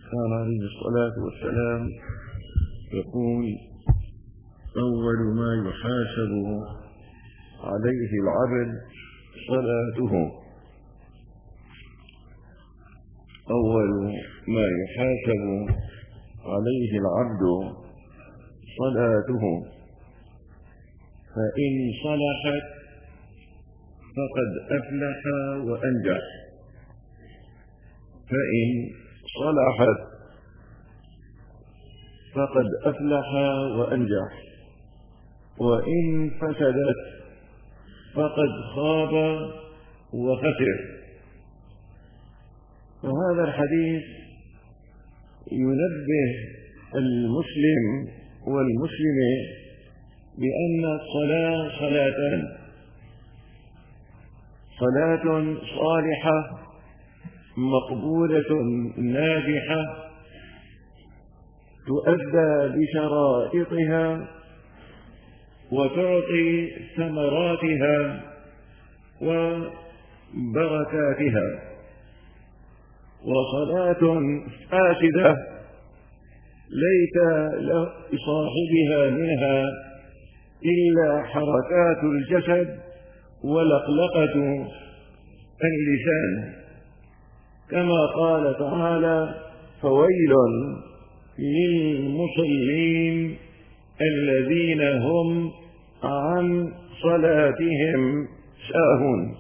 كان عليه الصلاة والسلام يقول: أول ما يحاسب عليه العبد صلاته. أول ما يحاسب عليه العبد صلاته، فإن صلحت فقد أفلح وأنجح، فإن صلحت فقد أفلح وأنجح، وإن فسدت فقد خاب وخسر. وهذا الحديث ينبه المسلم والمسلمة بأن الصلاة صلاتان: صلاة صالحة مقبولة ناجحة تؤدى بشرائطها وتعطي ثمراتها وبركاتها، وصلاة فاسدة ليس لصاحبها منها إلا حركات الجسد ولقلقة اللسان، كما قال تعالى: فويل للمصلين الذين هم عن صلاتهم ساهون.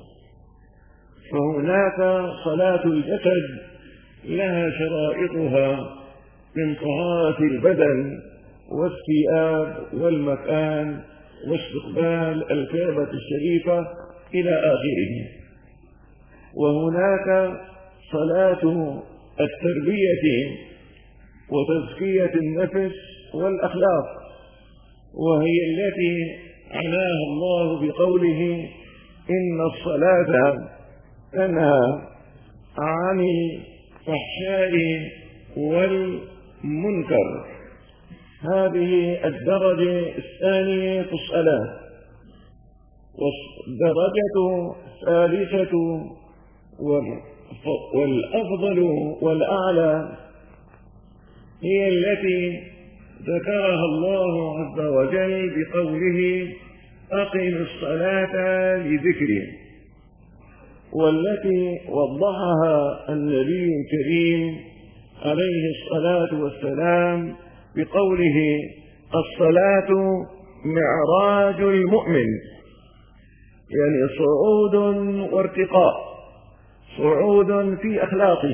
فهناك صلاة الجسد لها شرائطها من طهارة البدن والثياب والمكان واستقبال الكعبة الشريفة إلى آخره. وهناك صلاة التربية وتزكية النفس والأخلاق، وهي التي عناها الله بقوله: إن الصلاة تنهى عن الفحشاء والمنكر. هذه الدرجة الثانية في الصلاة. والدرجة الثالثة والأفضل والأعلى هي التي ذكرها الله عز وجل بقوله: أقم الصلاة لذكري، والتي وضحها النبي الكريم عليه الصلاة والسلام بقوله: الصلاة معراج المؤمن، يعني صعود وارتقاء، صعود في أخلاقه،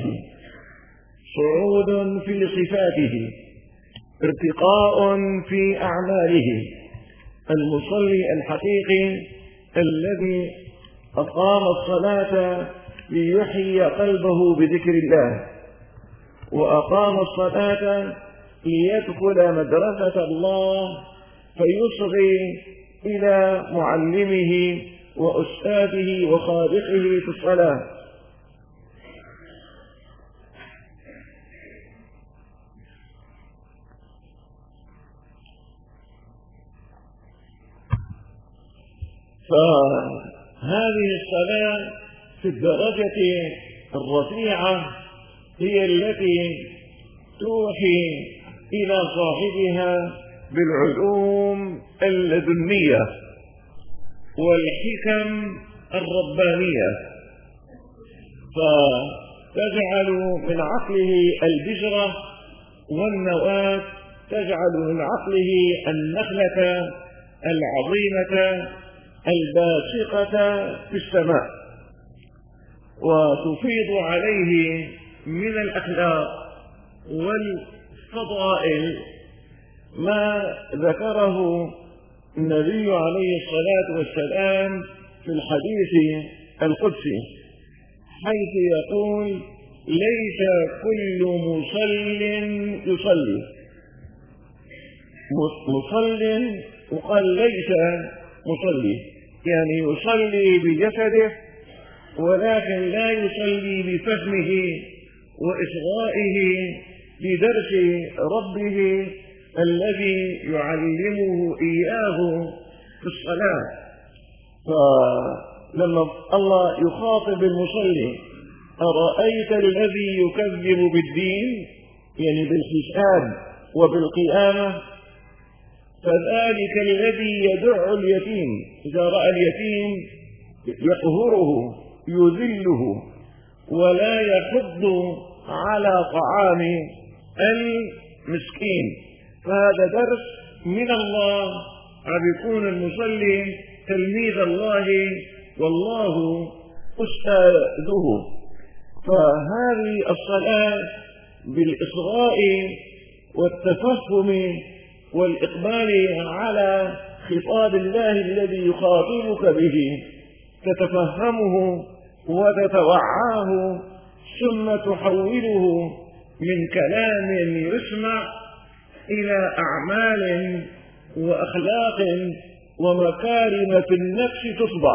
صعود في صفاته، ارتقاء في أعماله. المصلي الحقيقي الذي أقام الصلاة ليحيي قلبه بذكر الله، وأقام الصلاة ليدخل مدرسة الله فيصغي إلى معلمه وأستاذه وخالقه في الصلاة. فهذه الصلاة في الدرجة الرفيعة هي التي توحي إلى صاحبها بالعلوم اللدنية والحكم الربانية، فتجعل من عقله البذرة والنواة، تجعل من عقله النخلة العظيمة الباسقة في السماء، وتفيض عليه من الأخلاق والفضائل ما ذكره النبي عليه الصلاة والسلام في الحديث القدسي، حيث يقول: ليس كل مصل يصلي. مصل وقال ليس مصلي، يعني يصلي بجسده ولكن لا يصلي بفهمه وإصغائه لدرس ربه الذي يعلمه إياه في الصلاة. فلما الله يخاطب المصلي: أرأيت الذي يكذب بالدين يعني بالحساب وبالقيامة، فذلك الذي يدع اليتيم إذا رأى اليتيم يقهره يذله ولا يحض على طعام المسكين. فهذا درس من الله، عم يكون المصلي تلميذ الله والله أستاذه. فهذه الصلاة بالإصغاء والتفهم والإقبال على خطاب الله الذي يخاطبك به، تتفهمه وتتوعاه، ثم تحوله من كلام يسمع إلى أعمال وأخلاق ومكارم في النفس تصبح.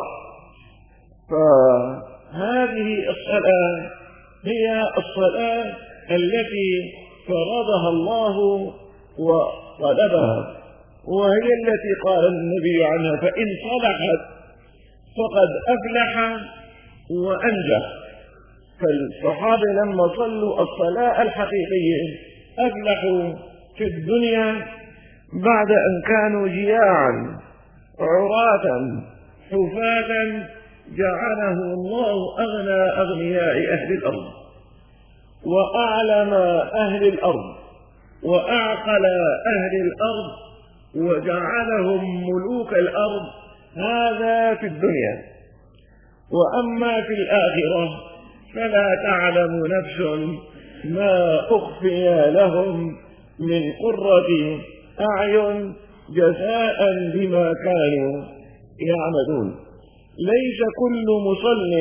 فهذه الصلاة هي الصلاة التي فرضها الله وطلبها، وهي التي قال النبي عنها: فإن صلحت فقد أفلح وأنجح. فالصحابة لما صلوا الصلاة الحقيقية أفلحوا في الدنيا بعد أن كانوا جياعا عراة حفاة، جعله الله أغنى أغنياء أهل الأرض وأعلم أهل الأرض وأعقل أهل الأرض وجعلهم ملوك الأرض. هذا في الدنيا. وأما في الآخرة فلا تعلم نفس ما أخفي لهم من قرة أعين جزاء بما كانوا يعملون. ليس كل مصل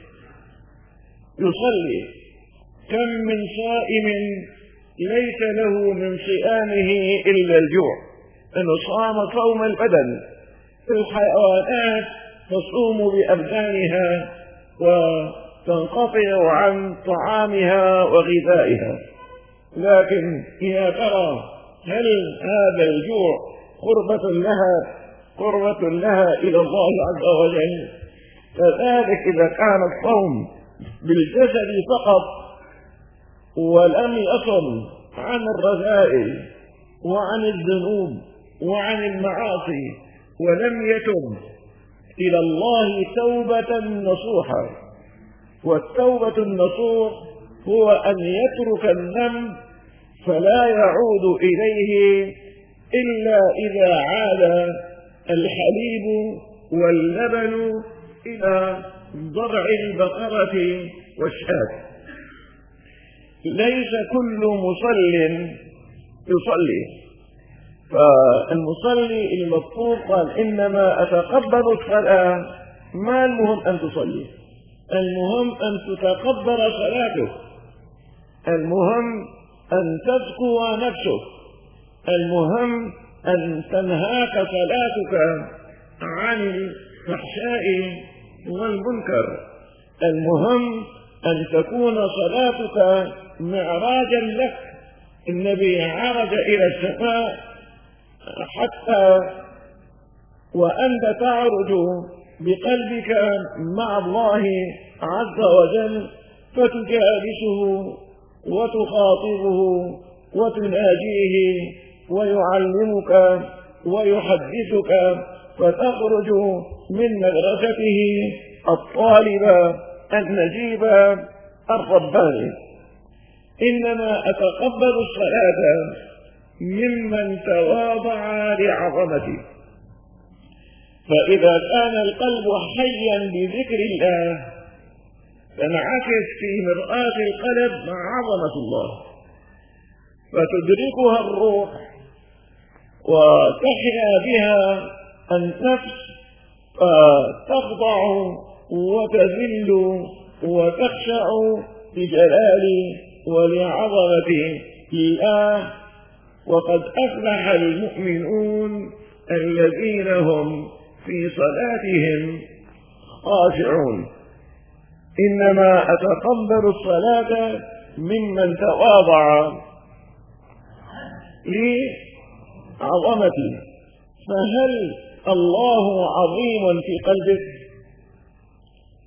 يصلي، كم من صائم ليس له من صيامه إلا الجوع، إنه صام صوم البدن. الحيوانات تصوم بأبدانها وتنقطع عن طعامها وغذائها، لكن يا ترى هل هذا الجوع قربة لها إلى الله عز وجل؟ فذلك إذا كان الصوم بالجسد فقط ولم يصم عن الرذائل وعن الذنوب وعن المعاصي ولم يتب إلى الله توبة نصوحا. والتوبة النصوح هو أن يترك الذنب فلا يعود إليه إلا إذا عاد الحليب واللبن إلى ضرع البقرة والشاة. ليس كل مصل يصلي. فالمصلي المطلوب قال: إنما أتقبل الصلاة. ما المهم أن تصلي، المهم أن تتقبل صلاتك، المهم أن تزكو نفسك، المهم أن تنهاك صلاتك عن الفحشاء والمنكر، المهم أن تكون صلاتك معراجا لك. النبي عرج إلى السماء حتى وأنت تعرج بقلبك مع الله عز وجل، فتجالسه وتخاطبه وتناجيه ويعلمك ويحدثك، فتخرج من مدرسته الطالب النجيب الرباني. إنما أتقبل الصلاة ممن تواضع لعظمتي. فإذا كان القلب حيا بذكر الله تنعكس في مرآة القلب عظمة الله، فتدركها الروح وتحيا بها النفس، فتخضع وتذل وتخشع لجلال ولعظمة الله. وقد أفلح المؤمنون الذين هم في صلاتهم خاشعون. إنما أتقبل الصلاة ممن تواضع لعظمتي. فهل الله عظيم في قلبك؟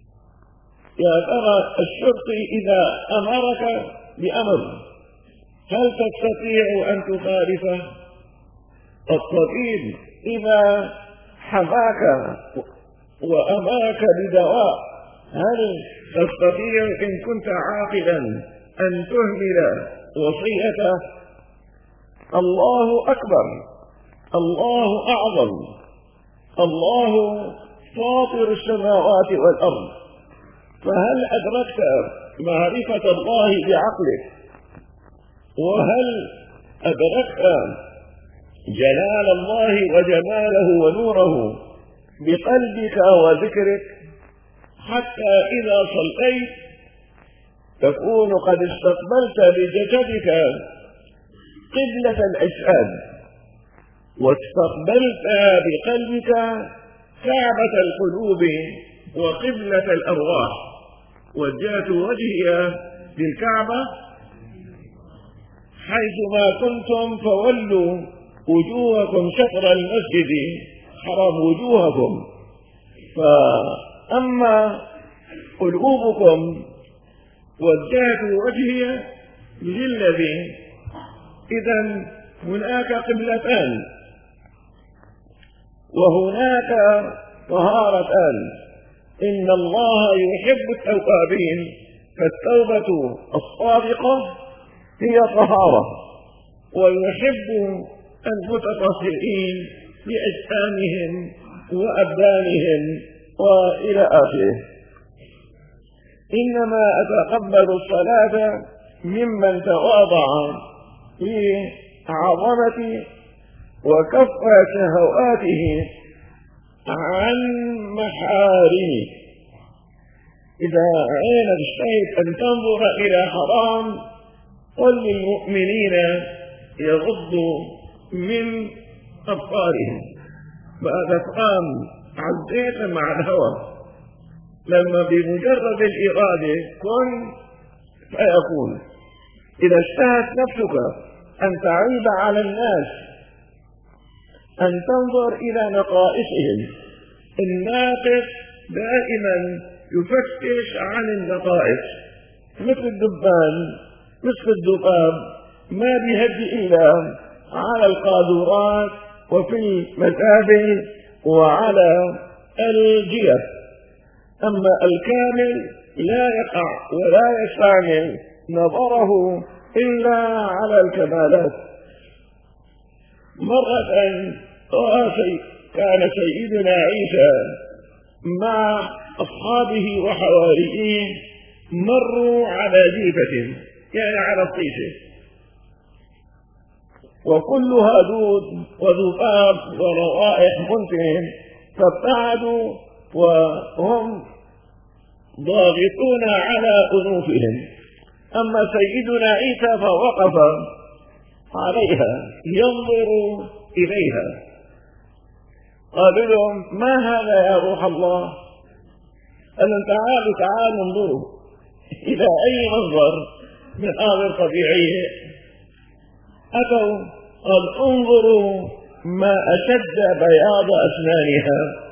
يا ترى الشرطي إذا أمرك بأمر هل تستطيع أن تخالفه؟ الطبيب إذا حماك وأماك بدواء هل تستطيع إن كنت عاقلا أن تهمل وصيته؟ الله أكبر، الله أعظم، الله فاطر السماوات والأرض. فهل أدركت معرفة الله بعقلك؟ وهل أدركت جلال الله وجماله ونوره بقلبك وذكرك؟ حتى إذا صليت تكون قد استقبلت بجسدك قبلة الأجساد، واستقبلت بقلبك كعبة القلوب وقبلة الأرواح. وجهت وجهي للكعبة حيثما كنتم فولوا وجوهكم شطر المسجد حرام وجوهكم، فأما قلوبكم وجهت وجهي للذي. إذن هناك قبلتان وهناك طهارتان. إن الله يحب التوابين، فالتوبة الصادقة هي طهارة، ويحب المتطهرين بأجسامهم وأبدانهم وإلى آخره. إنما أتقبل الصلاة ممن تواضع لعظمتي وكف شهواته عن محارمي. إذا عينك اشتهت أن تنظر إلى حرام قل للمؤمنين يغضوا من أبصارهم. بعد قام عزيت مع الهوى، لما بمجرد الإرادة كن فيكون. إذا اشتهت نفسك أن تعيب على الناس، أن تنظر إلى نقائصهم. الناقص دائما يفتش عن النقائص، مثل الدبان مثل الذباب ما بيهدي إلا على القاذورات وفي المزابل وعلى الجيف. أما الكامل لا يقع ولا يستعمل نظره إلا على الكمالات. مرة كان سيدنا عيسى مع أصحابه وحواريه مروا على جيفة، يعني على الطيشة، وكلها دود وذباب وروائح منتن، فابتعدوا وهم ضاغطون على أنوفهم. أما سيدنا عيسى فوقف عليها ينظر إليها. قالوا لهم ما هذا يا روح الله؟ قالوا تعالوا انظروا إلى أي منظر من آخر طبيعية. أتوا قال انظروا ما أشد بياض أسنانها.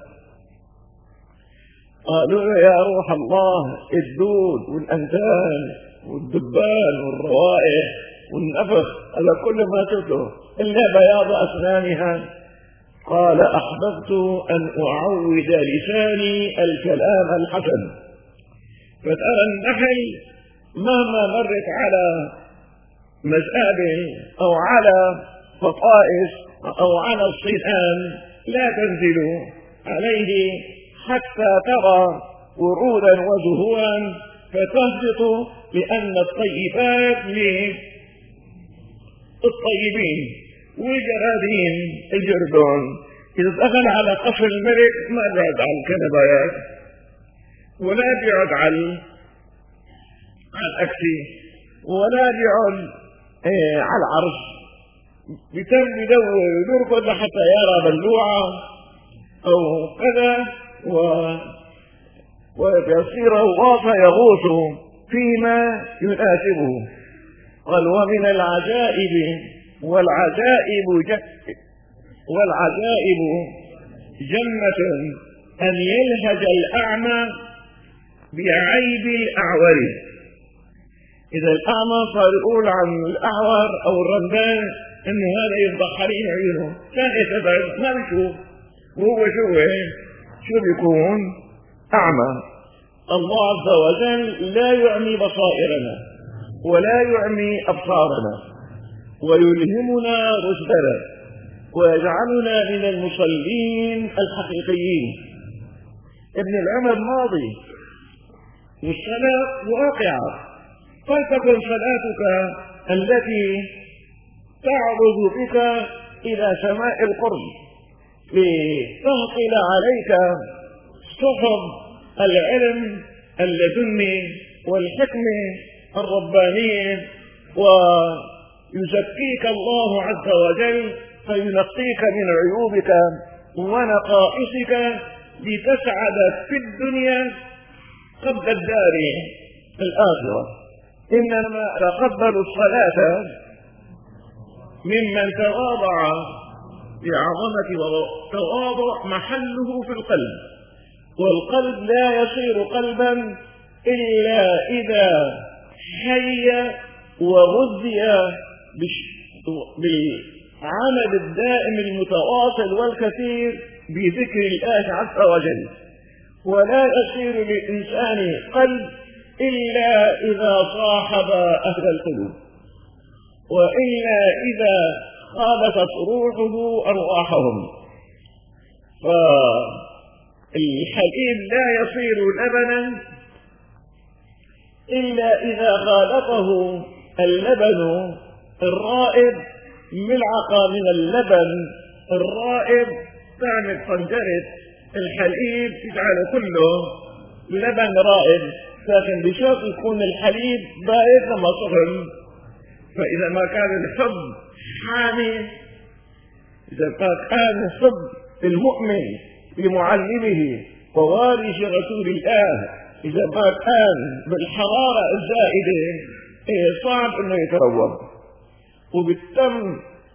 قالوا يا روح الله الدود والأنتان والدبان والروائح والنفخ على كل ما شفته إلا بياض أسنانها. قال أحببت أن أعود لساني الكلام الحسن. فترى النحل مهما مرت على مزابل أو على فطائس أو على الصيدان لا تنزل عليه حتى ترى ورودا وزهورا فتهبط، لأن الطيبات للطيبين والجرادين الجردون إذا دخل على قصر الملك ما بعد عن الكنبايات ولا بيعد على الأكسي ولا بيعد على العرش، بيتم يدور ويركض حتى يرى بلوعة أو كذا ويصير غاصة يغوص فيما يناسبه. قال ومن العجائب والعجائب جنة أن يلهج الأعمى بعيب الأعور. إذا الأعمى صار يقول عن الأعور أو الرمدان إنه هذا يفضح حرين عيونه، كان يتبعد ما بيشوف، وهو شو بيكون؟ أعمى. الله عز وجل لا يعمي بصائرنا ولا يعمي أبصارنا، ويلهمنا رشدنا ويجعلنا من المصلين الحقيقيين. ابن العمر ماضي والصلاة واقعة، فلتكن صلاتك التي تعرض بك إلى سماء القرب لتهطل عليك سحب العلم اللدني والحكمة الربانية، ويزكيك الله عز وجل فينقيك من عيوبك ونقائصك لتسعد في الدنيا قبل الدار الآخرة. إنما تقبل الصلاة ممن تواضع بعظمة وتواضع محله في القلب، والقلب لا يصير قلبا إلا إذا حي وغذي بالعمل الدائم المتواصل والكثير بذكر الله عز وجل. ولا يصير للإنسان قلب إلا إذا صاحب أهل القلوب، وإلا إذا خالفت روحه أرواحهم. فالحليب لا يصير لبنا إلا إذا خالطه اللبن الرائب ملعقة من اللبن الرائب تعمل طنجرة الحليب تجعله كله لبن رائب، لكن بشرط يكون الحليب بارد لما سخن. فإذا ما كان الحب حامي، إذا كان الحب المؤمن لمعلمه ووارث رسول الله إذا ما كان بالحرارة الزائدة صعب إنه يتروض. وبالتم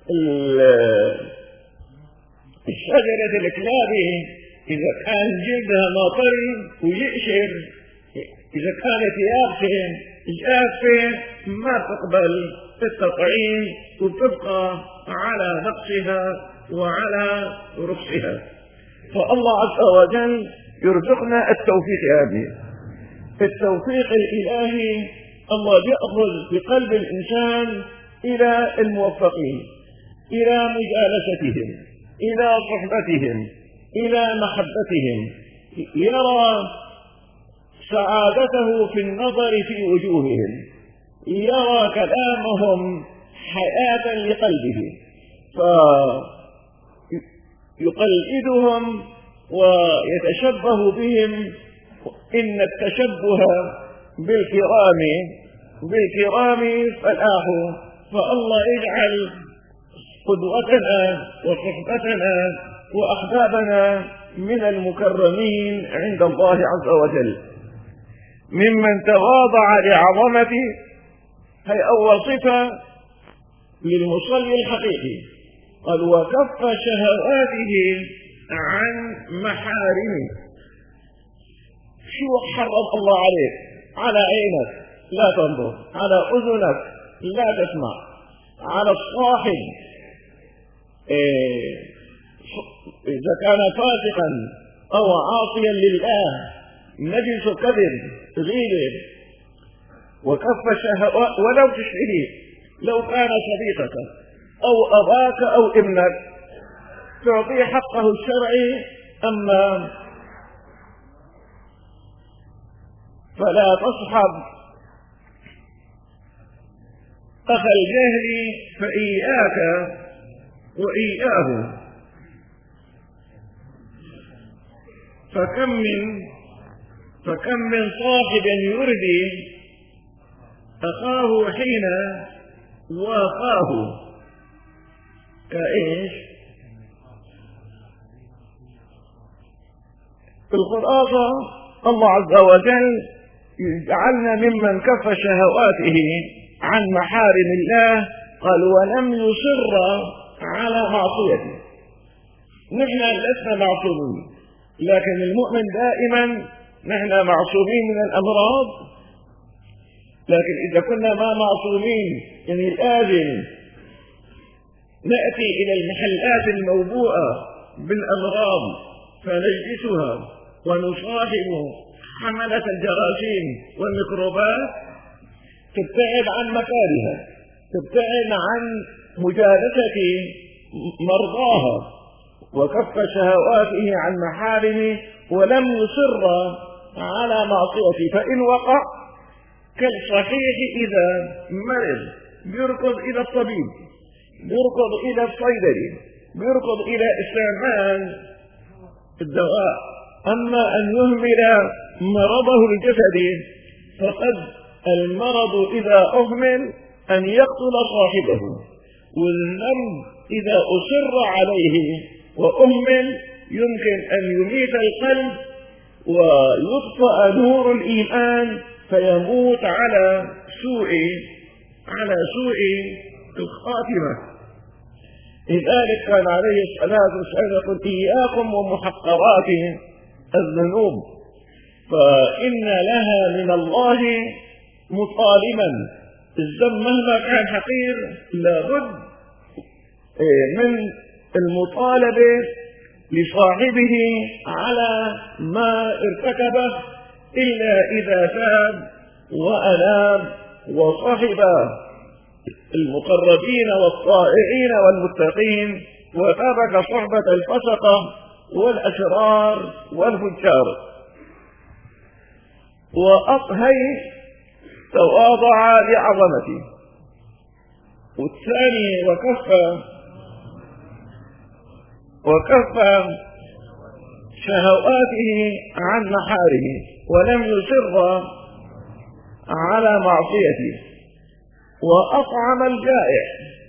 الشجرة الكلابة إذا كان جلدها مطري ويقشر، إذا كانت جافة ما تقبل التطعيم وتبقى على نقصها وعلى رخصها. فالله عز وجل يرزقنا التوفيق هذه التوفيق الإلهي. الله يأخذ بقلب الإنسان إلى الموفقين، إلى مجالستهم، إلى صحبتهم، إلى محبتهم، يرى سعادته في النظر في وجوههم، يرى كلامهم حياة لقلبه، فيقلدهم ويتشبه بهم. إن التشبه بالكرام فلاح. فالله يجعل قدوتنا وصحبتنا وأحبابنا من المكرمين عند الله عز وجل، ممن تواضع لعظمته. هي أول صفة للمصلي الحقيقي. قال وكف شهواته عن محارمه. شو حرم الله عليك؟ على عينك لا تنظر، على أذنك لا تسمع، على الصاحب إذا كان فاسقا أو عاصيا لله نجس كذب غيبة. وكف شهوات ولو تشعريه، لو كان صديقك أو أباك أو ابنك تعطيه حقه الشرعي، أما فلا تصحب أخ الجهل فإياك وإياه. فكم من صاحب يردي أخاه حين وافاه. كإيش؟ في الخلاصة الله عز وجل يجعلنا ممن كف شهواته عن محارم الله. قال ولم يصر على معصيته. نحن لسنا معصومين، لكن المؤمن دائما نحن معصومين من الأمراض، لكن إذا كنا ما معصومين يعني لازم نأتي إلى المحلات الموبوءة بالأمراض فنجلسها ونصاحب حملة الجراثيم والميكروبات، تبتعد عن مكارها، تبتعد عن مجالسة مرضاها وكف شهواته عن محارمه، ولم يصر على معصيته. فإن وقع كالصحيح إذا مرض بيركض إلى الطبيب، بيركض إلى الصيدلي، بيركض إلى استعمال الدواء. أما أن يهمل مرضه الجسدي فقد المرض إذا أهمل أن يقتل صاحبه، والذنب إذا أصر عليه وأهمل يمكن أن يميت القلب ويطفأ نور الإيمان فيموت على سوء الخاتمة. لذلك كان عليه الصلاة والسلام يقول: إياكم ومحقرات الذنوب فإن لها من الله مطالما. الذنب مهما كان حقير لابد من المطالبة لصاحبه على ما ارتكبه، إلا إذا تاب وأناب وصحب المقربين والطائعين والمتقين وترك صحبة الفسقة والأشرار والفجار. وأطهي تواضع لعظمته. والثاني وكف شهواته عن محارمه ولم يصر على معصيته. وأطعم الجائع،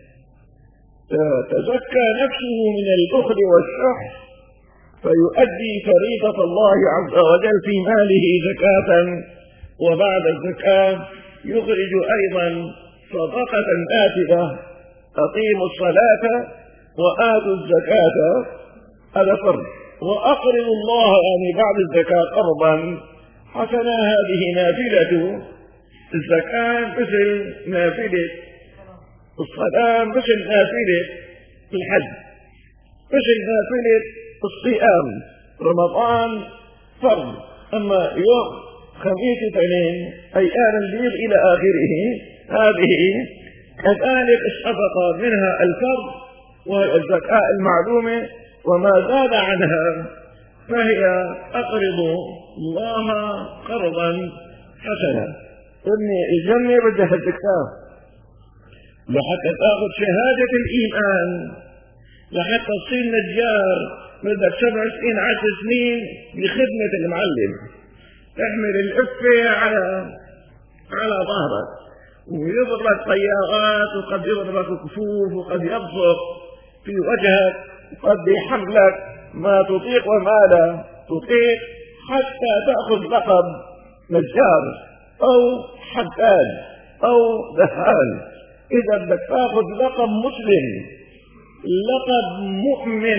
تزكى نفسه من البخل والشح فيؤدي فريضة الله عز وجل في ماله زكاة، وبعد الزكاة يخرج أيضا صدقة نافذة: أقيموا الصلاة وآتوا الزكاة. هذا فرض. وأقرضوا الله يعني بعد الزكاة قرضا حسنا. هذه نافلة الزكاة مثل نافلة الصلاة، مثل نافلة الحج، مثل نافلة الصيام. رمضان فرض، أما يوم خميس اثنين أيام البيض إلى آخره هذه كذلك الصدقة منها الفرض والزكاة المعلومة، وما زاد عنها فهي أقرض الله قرضا حسنا. إني الجنة بدها الزكاة لحتى تأخذ شهادة الإيمان، لحتى تصير نجار بدك 7 سنين 10 سنين بخدمة المعلم، تحمل القفة على ظهرك ويضربك طيارات، وقد يضربك كفوف، وقد يبصق في وجهك، وقد يحملك ما تطيق وما لا تطيق حتى تأخذ لقب نجار أو حداد أو دهان. إذا بدك تأخذ لقب مسلم، لقب مؤمن،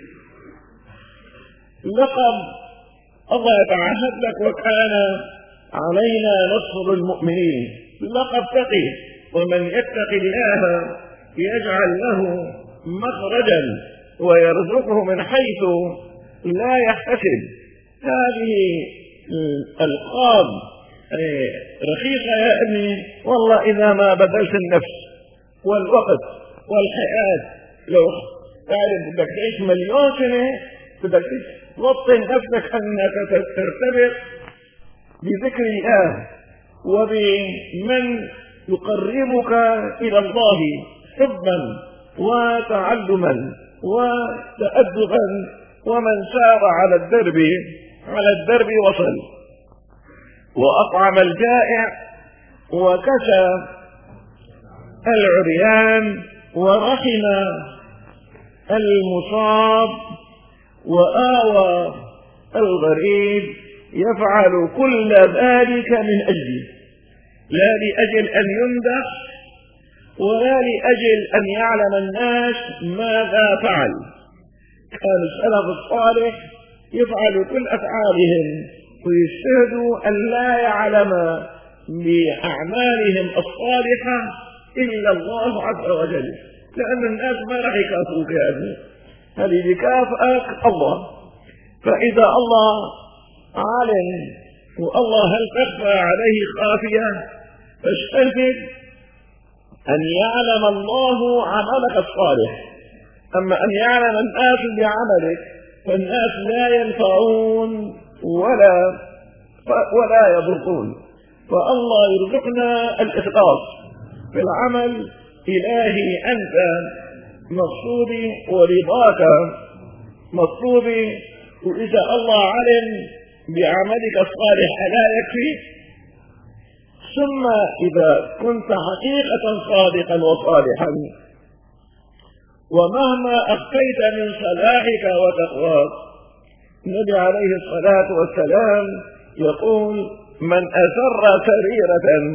لقب الله يتعهد لك: وكان علينا نصر المؤمنين، لقب تقي. ومن يتق الله يجعل له مخرجا ويرزقه من حيث لا يحتسب. هذه الألقاب رخيصة يا ابني والله إذا ما بذلت النفس والوقت والحياة. لو تعرف بدك تعيش 1,000,000 سنة بدك توطن نفسك أنك ترتبط بذكر الله وبمن يقربك إلى الله حبا وتعلما وتأدبا. ومن سار على الدرب وصل. وأطعم الجائع وكسى العريان ورحم المصاب وآوى الغريب. يفعل كل ذلك من أجله، لا لأجل أن يمدح ولا لأجل أن يعلم الناس ماذا فعل. كان السلف الصالح يفعل كل أفعالهم ويجتهدوا أن لا يعلم بأعمالهم الصالحة إلا الله عز وجل، لأن الناس ما راح يكافئوك يا ابني، هذه بكافئك الله. فإذا الله عالم والله هل تخفى عليه خافية، فاجتهد أن يعلم الله عملك الصالح. أما أن يعلم الناس بعملك فالناس لا ينفعون ولا يضرون. فالله يرزقنا الإخلاص في العمل. إلهي أنت مقصودي ورضاك مطلوبي، وإذا الله علم بعملك الصالح لا يكفي. ثم إذا كنت حقيقة صادقا وصالحا ومهما أخفيت من صلاحك وتقواك، النبي عليه الصلاة والسلام يقول من أسر سريرة،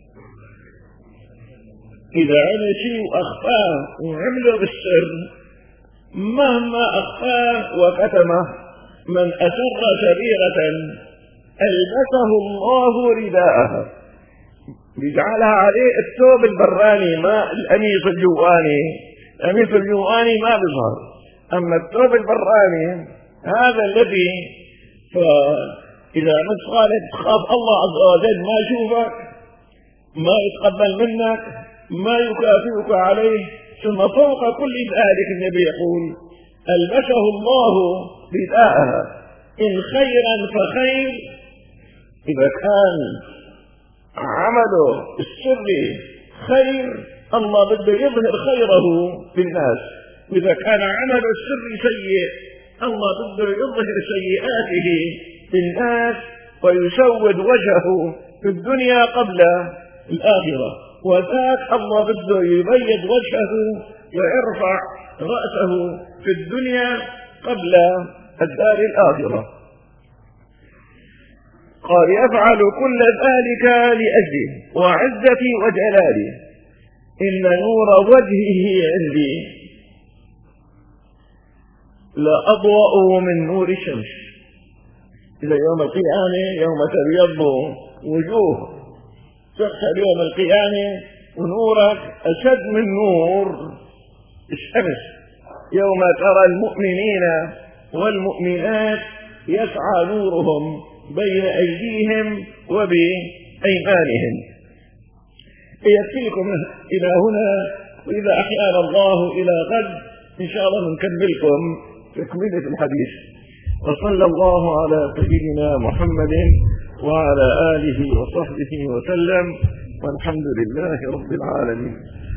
إذا عمل شيء وأخفاه وعمله بالسر مهما أخفاه وكتمه، من أسر سريرة ألبسه الله رداءها، بيجعلها عليه الثوب البراني ما القميص الجواني. القميص الجواني ما بيظهر، أما الثوب البراني هذا الذي، فإذا عملت صالح تخاف الله عز وجل ما يشوفك، ما يتقبل منك، ما يكافئك عليه. ثم فوق كل ذلك النبي يقول ألبسه الله رداءها، إن خيرا فخير، إذا كان عمله السري خير الله بده يظهر خيره بالناس، وإذا كان عمله السري سيء الله بده يظهر سيئاته بالناس ويسود وجهه في الدنيا قبل الآخرة. وذاك الله بده يبيض وجهه ويرفع رأسه في الدنيا قبل الدار الآخرة. قال يفعل كل ذلك لأجلي وعزتي وجلالي، إن نور وجهه عندي لأضوأ من نور الشمس. إذا يوم القيامة يوم تبيض وجوه تحصل يوم القيامة ونورك أشد من نور الشمس، يوم ترى المؤمنين والمؤمنات يسعى نورهم بين أيديهم وبأيمانهم. يكفيكم إلى هنا، وإذا أحيانا الله إلى غد إن شاء الله نكملكم تكملة الحديث. وصلى الله على سيدنا محمد وعلى آله وصحبه وسلم، والحمد لله رب العالمين.